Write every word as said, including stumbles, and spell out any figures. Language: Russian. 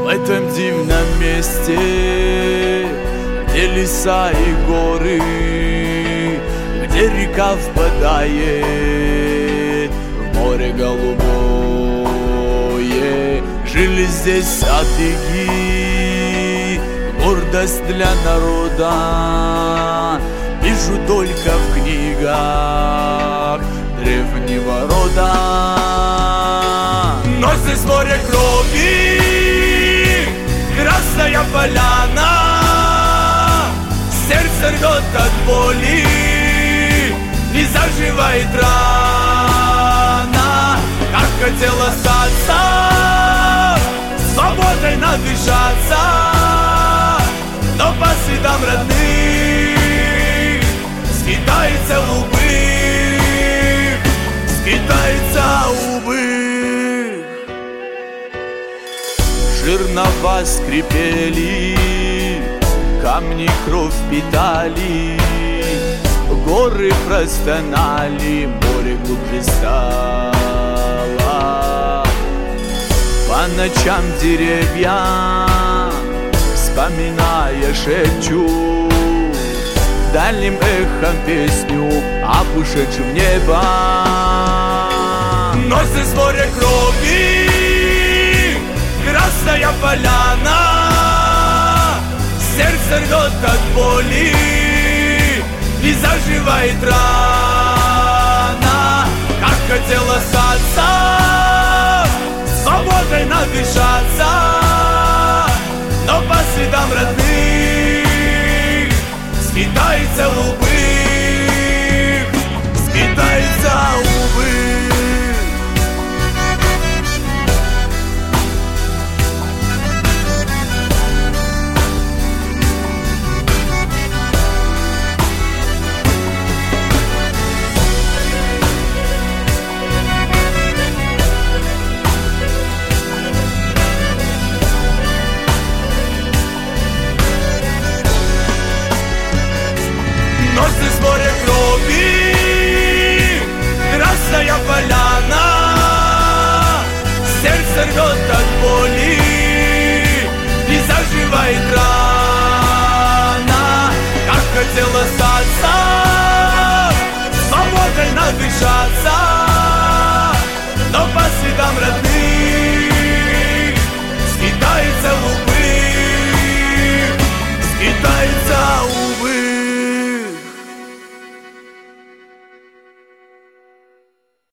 этом дивном месте, где леса и горы, где река впадает в море голубое, жили здесь сатыги, гордость для народа. Вижу только в книгах древнего рода. Но здесь море крови, красная поляна, сердце рвет от боли и заживает рана. Как хотел остаться, свободой надышаться, но по следам родных скитается убых, скитается убых. Жернова скрипели, камни кровь питали, горы простонали, море глубже стало. По ночам деревья, вспоминая, шепчут дальним эхом песню об ушедшем в небо. Но здесь море крови, красная поляна, сердце рвет от боли и заживает рана. Как хотел остаться, свободой надышаться, но по следам родных скитается убых, скитается убых. Но здесь море крови, красная поляна, сердце рвет от боли и заживает рана. Как хотел остаться, свободой надышаться,